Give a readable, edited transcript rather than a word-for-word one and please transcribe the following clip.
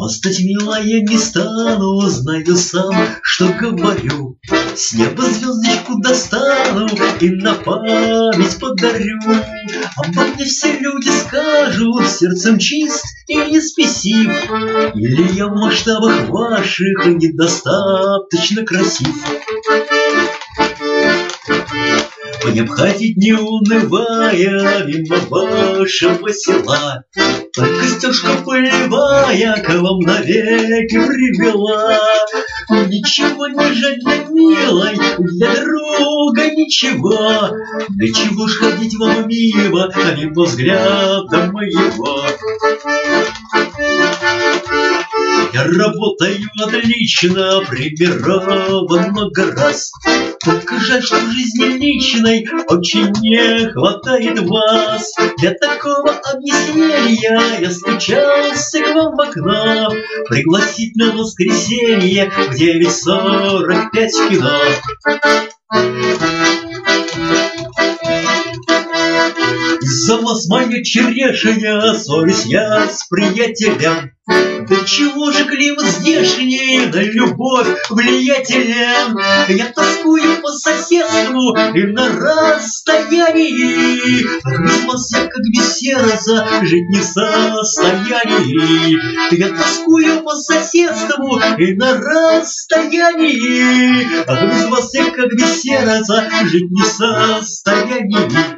Хвастать, милая, не стану, знаю сам, что говорю. С неба звездочку достану и на память подарю. Обо мне все люди скажут, сердцем чист и не спесив. Или я в масштабах ваших недостаточно красив. Мне б ходить, не унывая, мимо вашего села. Только стежка полевая к вам навеки привела. Ничего не жаль для милой, для друга ничего. Для чего ж ходить вам мимо, мимо взгляда моего? Я работаю отлично, прибирал много раз. Только жаль, что в жизни личной очень не хватает вас. Для такого объяснения я стучался к вам в окно. Пригласить на воскресенье в 9:45 в кино. Из-за вас моя черешня, совесть я с приятелем. Да чего же климат здешний, на любовь влиятелен? Я тоскую по соседству и на расстоянии. Без вас я как без сердца жить не в состоянии. Я тоскую по соседству и на расстоянии. Без вас я как без сердца жить не в состоянии.